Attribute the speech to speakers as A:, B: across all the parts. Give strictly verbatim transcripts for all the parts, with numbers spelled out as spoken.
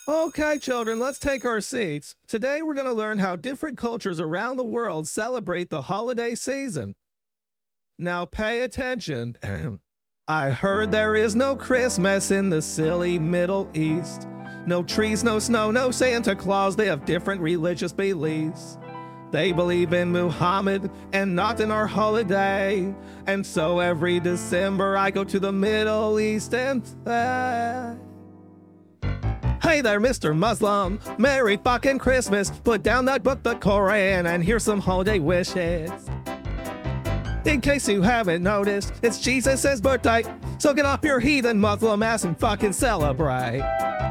A: Okay, children, let's take our seats. Today we're going to learn how different cultures around the world celebrate the holiday season. Now pay attention. I heard there is no Christmas in the silly Middle East. No trees, no snow, no Santa Claus, they have different religious beliefs. They believe in Muhammad and not in our holiday. And so every December I go to the Middle East and say, hey there, Mister Muslim, Merry fucking Christmas. Put down that book, the Koran, and here's some holiday wishes. In case you haven't noticed, it's Jesus' birthday, so get off your heathen Muslim ass and fucking celebrate.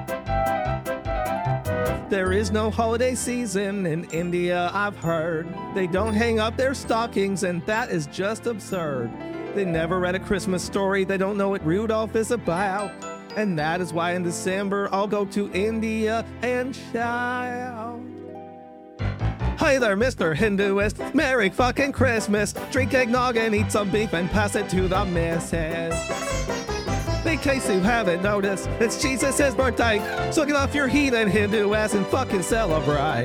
A: There is no holiday season in India, I've heard. They don't hang up their stockings, and that is just absurd. They never read a Christmas story, they don't know what Rudolph is about. And that is why in December I'll go to India and shout. Hey there, Mister Hinduist, Merry fucking Christmas. Drink eggnog and eat some beef and pass it to the missus. In case you haven't noticed, it's Jesus' birthday, so get off your heathen Hindu ass and fucking celebrate.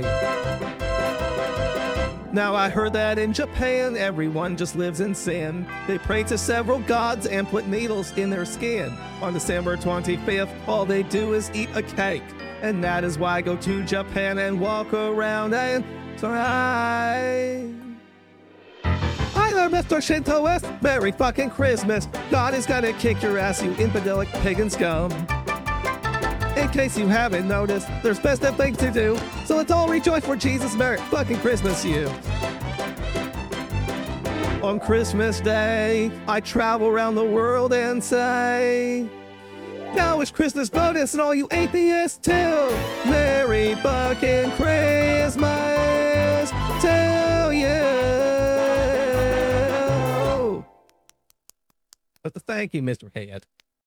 A: Now I heard that in Japan, everyone just lives in sin. They pray to several gods and put needles in their skin. On December twenty-fifth, all they do is eat a cake. And that is why I go to Japan and walk around and try. Hi there, Mister Shintoist, Merry fucking Christmas. God is gonna kick your ass, you infidelic pagan scum. In case you haven't noticed, there's festive things to do, so let's all rejoice for Jesus. Merry fucking Christmas, you. On Christmas Day, I travel around the world and say, now it's Christmas bonus and all you atheists too. Merry fucking Christmas to you. But the thank you, Mister Head.